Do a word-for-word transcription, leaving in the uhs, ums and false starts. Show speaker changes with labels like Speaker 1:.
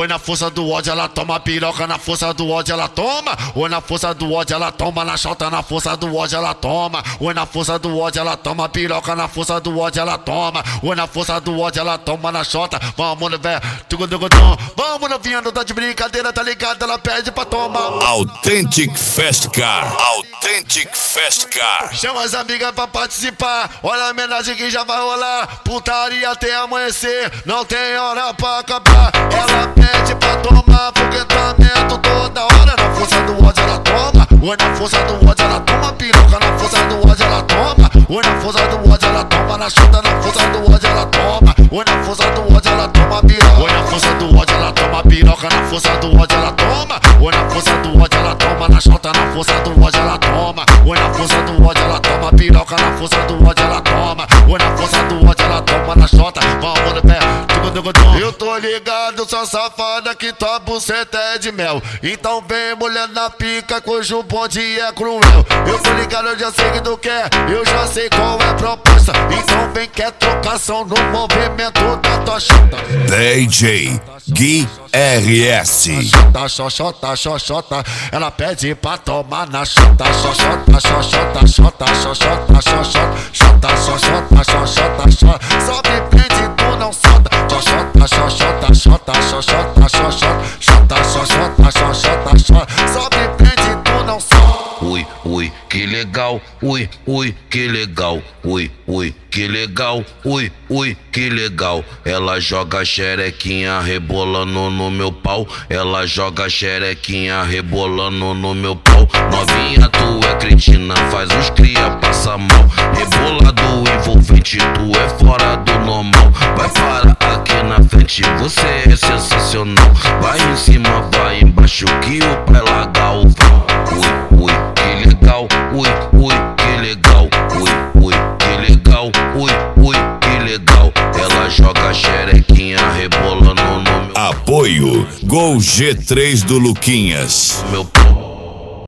Speaker 1: Oi, na força do ódio ela toma piroca, na força do ódio ela toma. Oi, na força do ódio ela toma na chota, na força do ódio ela toma. Oi, na força do ódio ela toma piroca, na força do ódio ela toma. Oi, na força do ódio ela toma na chota. Vamos no véio, vamos novinha, não tá de brincadeira, tá ligado? Ela pede pra tomar.
Speaker 2: Authentic Fast Car, Authentic Fast Car.
Speaker 1: Chama as amigas pra participar, olha a homenagem que já vai rolar. Putaria até amanhecer, não tem hora pra acabar. Ela pede pra tomar foguetamento toda hora. Na força do ódio ela toma. Oi, na força do ódio ela toma piroca, na força do ódio ela toma. Oi, na força do ódio ela toma na chota, na força do ódio ela toma. Oi, na força do ódio ela toma piroca. Oi, na força do ódio ela toma piroca, na força do ódio ela toma. Oi, na força do ódio ela toma na chota, na força do ódio ela toma. Oi, na força do ódio ela toma piroca, na força do ódio ela toma. Oi, na força do ódio ela toma na chota. Vamos no pé. Eu tô ligado, sua safada, que tua buceta é de mel. Então vem mulher na pica, cujo bonde é cruel. Eu tô ligado, eu já sei que tu quer, eu já sei qual é a proposta. Então vem que é trocação no movimento da tua chota.
Speaker 2: D J Gui R S.
Speaker 1: Xota, xoxota, xoxota, ela pede pra tomar na chota. Xoxota, xoxota, xota, xoxota, xoxota, xota, xoxota, xoxota, xota. Sobe, prende, tu não solta. Xoxota, xoxota, xota, xoxota, xoxota, xota, xoxota, xoxota, xota. Sobe, prende, tu não solta.
Speaker 3: Ui, ui, que legal, ui, ui, que legal, ui, ui, que legal, ui, ui, que legal. Ela joga xerequinha rebolando no meu pau. Ela joga xerequinha rebolando no meu pau. Novinha, tu é cretina, faz os cria passa mal. Rebolado envolvente, tu é fora do normal. Vai para aqui na frente, você é sensacional. Vai em cima, vai embaixo, que o pai larga o vão. Ui, ui, que legal, ui, ui, que legal, ui, ui, que legal, ui, ui, que legal. Ela joga xerequinha rebolando no meu
Speaker 2: Apoio Gol G três do Luquinhas.
Speaker 3: meu pau.